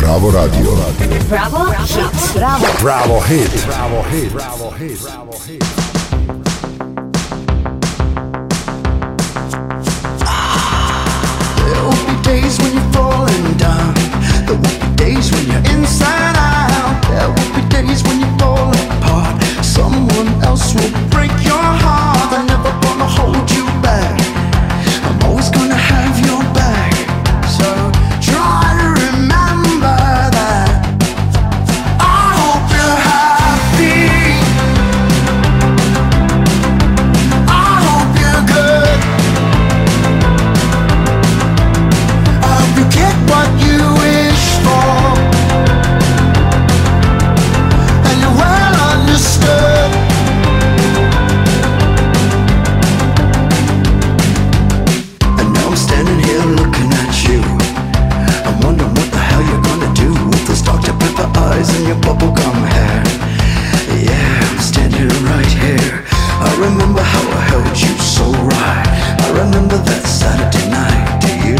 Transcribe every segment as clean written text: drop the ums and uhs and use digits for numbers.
Bravo Radio. Bravo Hit. Bravo. Bravo Hit. Bravo Hit. Bravo Hit. Bravo Hit. There will be days when you're falling down. There will be days when you're inside out. There will be days when you fall apart. Someone else will break your heart. They're never gonna hold you back. I'm always gonna have your back. So try to remember that. I hope you're happy. I hope you're good. I hope you get what you wish for, and you're well understood. And now I'm standing here looking at you. I'm wondering what the hell you're gonna do with those Dr. Pepper eyes and your bubblegum hair. Yeah, I'm standing right here. I remember how I held you so right. I remember that Saturday night. Do you?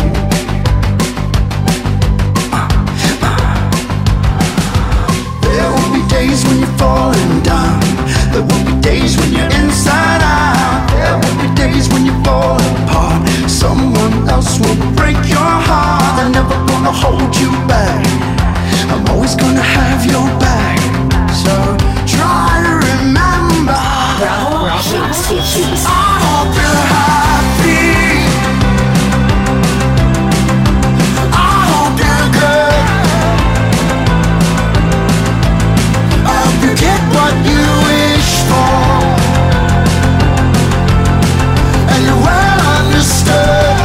There will be days when you're falling down. There will be days when you're inside out. There will be days when you fall apart. Someone else will break your heart. They're never gonna hold you back. I'm always gonna have your back. So try to remember. Bravo Hit. I hope you're happy. I hope you're good. I hope you get what you wish for, and you're well understood.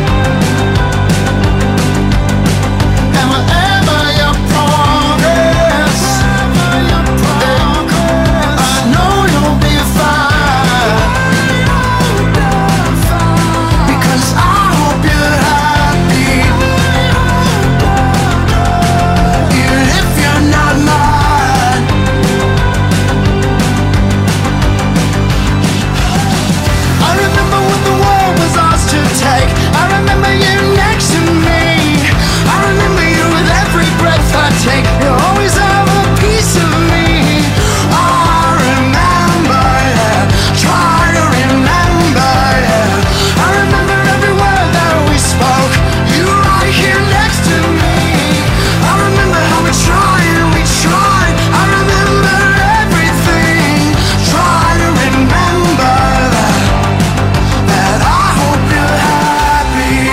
And whatever your progress, I know you'll be fine. Because I hope you're happy, even if you're not mine. I remember when the world was ours to take. I remember you next to me. I remember you with every breath I take. You always have a piece of me. I remember, yeah. Try to remember, yeah. I remember every word that we spoke. You right here next to me. I remember how we tried and we tried. I remember everything. Try to remember that I hope you're happy.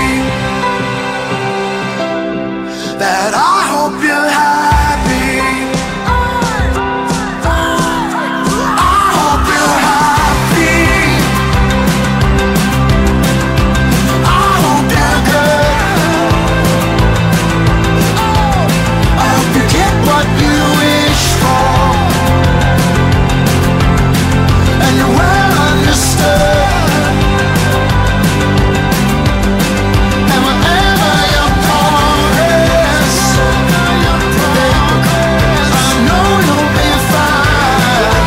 That I hope you're happy. I hope you're happy. I hope you're good. I hope you get what you wish for, and you're well understood. And whatever your progress, I know you'll be fine.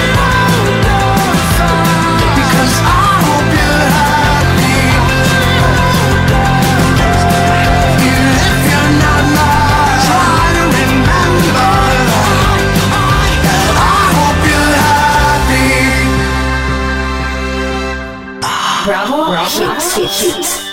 Because I hope you're happy, even if you're not mine. Try to remember that I hope you're happy. Bravo Hit.